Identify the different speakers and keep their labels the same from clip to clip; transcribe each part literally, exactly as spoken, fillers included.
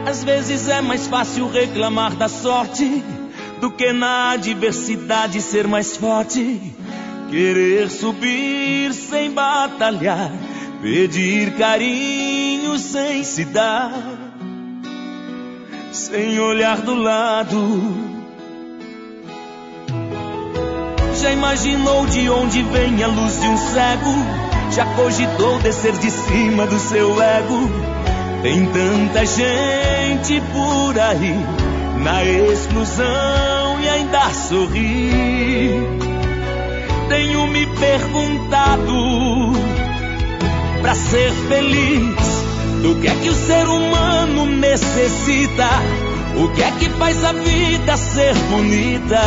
Speaker 1: Às vezes é mais fácil reclamar da sorte do que na adversidade ser mais forte. Querer subir sem batalhar, pedir carinho sem se dar, sem olhar do lado. Já imaginou de onde vem a luz de um cego? Já cogitou descer de cima do seu ego? Tem tanta gente por aí na exclusão e ainda sorri. Tenho me perguntado, pra ser feliz, do que é que o ser humano necessita? O que é que faz a vida ser bonita?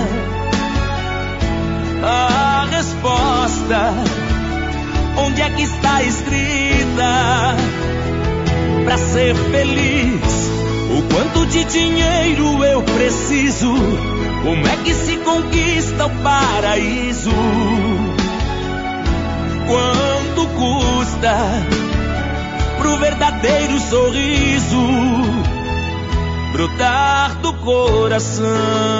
Speaker 1: A resposta, onde é que está escrita? Pra ser feliz, o quanto de dinheiro eu preciso? Como é que se conquista o paraíso? Quanto custa pro verdadeiro sorriso brotar do coração?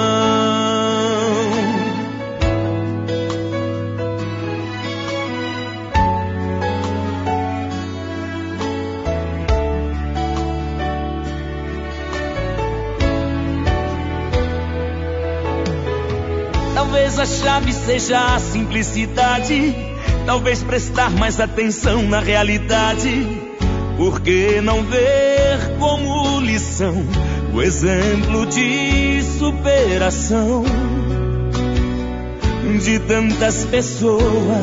Speaker 1: Talvez a chave seja a simplicidade, talvez prestar mais atenção na realidade. Por que não ver como lição o exemplo de superação de tantas pessoas?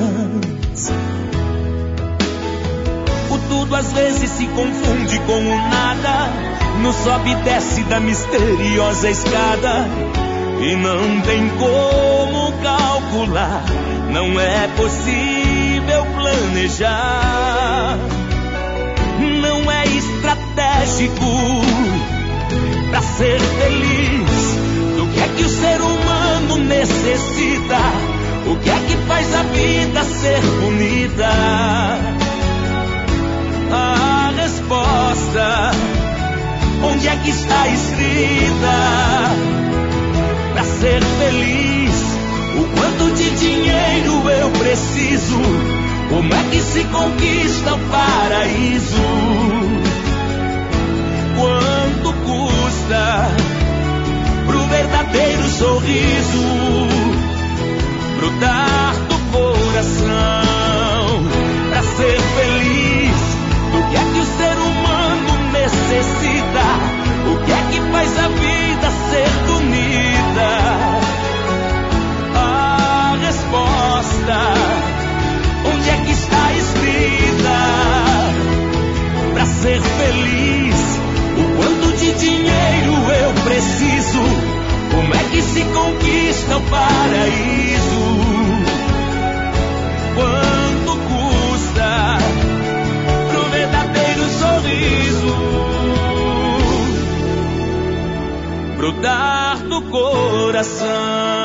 Speaker 1: O tudo às vezes se confunde com o nada, no sobe e desce da misteriosa escada. E não tem como calcular, não é possível planejar. Não é estratégico pra ser feliz. Do que é que o ser humano necessita? O que é que faz a vida ser bonita? A resposta, onde é que está escrita? Pra ser feliz, o quanto de dinheiro eu preciso? Como é que se conquista o paraíso? Quanto custa pro verdadeiro sorriso brotar do coração? Pra ser feliz, do que é que o ser humano necessita? O que é que faz a vida ser bonita? A resposta, onde é que está escrita? Pra ser feliz, o quanto de dinheiro eu preciso? Como é que se conquista o paraíso? Quanto custa pro verdadeiro sorriso brotar do coração?